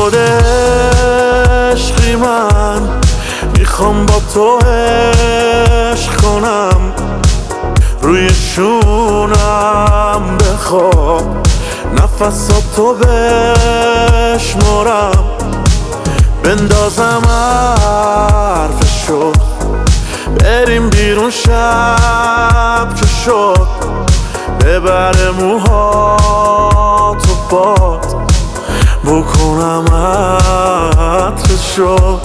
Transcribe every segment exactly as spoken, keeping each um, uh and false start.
شده عشقی من، میخوام با تو عشق کنم، روی شونم بخواب، نفساتو بشمرم، بندازم حرفشو، بریم بیرون شب که شد، ببره موهاتو باد، بکنم عطرشو،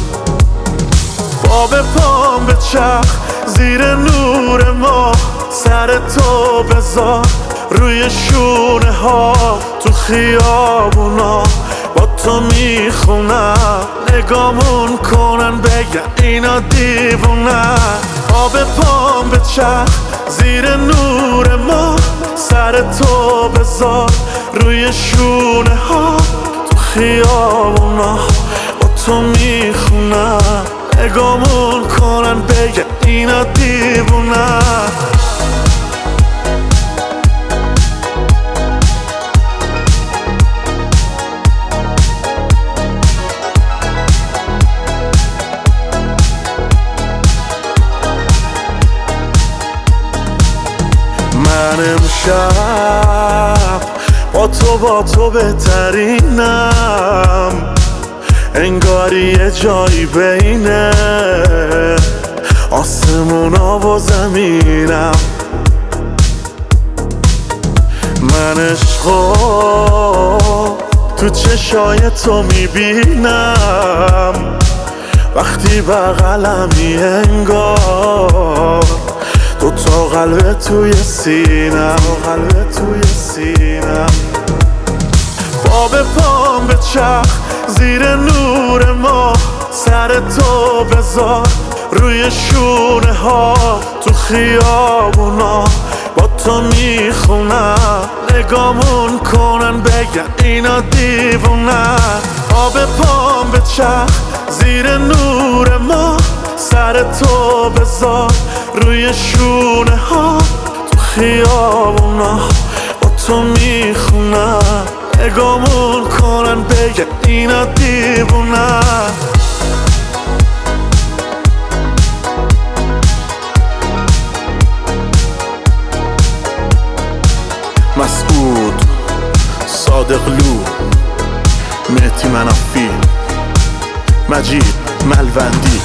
با به پام به چرخ زیر نور ما، سر تو بذار روی شونه ها، تو خیابونا با تو میخونم، نگامون کنن بگن اینا دیوونن. آب پام به چرخ زیر نور ما، سر تو بذار روی شونه ها، تو خیابونا با تو میخونم، نگامون کنن بگن اینا دیوونن. من امشب با تو با تو بهترینم، انگاری یه جایی بینه آسمونا و زمینم. من عشقو تو چشای تو میبینم، وقتی بغلمی انگار دو تا قلب توی سینم، قلب توی سینم. با به پام به چرخ زیر نور ما، سر تو بذار روی شونه ها، تو خیابونا با تو میخونم، نگامون کنن بگن اینا دیوونن. آب پام به چرخ زیر نور ما، سر تو بذار روی شونه ها، تو خیابونا با تو میخونم، نگامون کنن بگن اینا دیوونن. مسعود صادقلو، مهدی منافی، مجید ملوندی.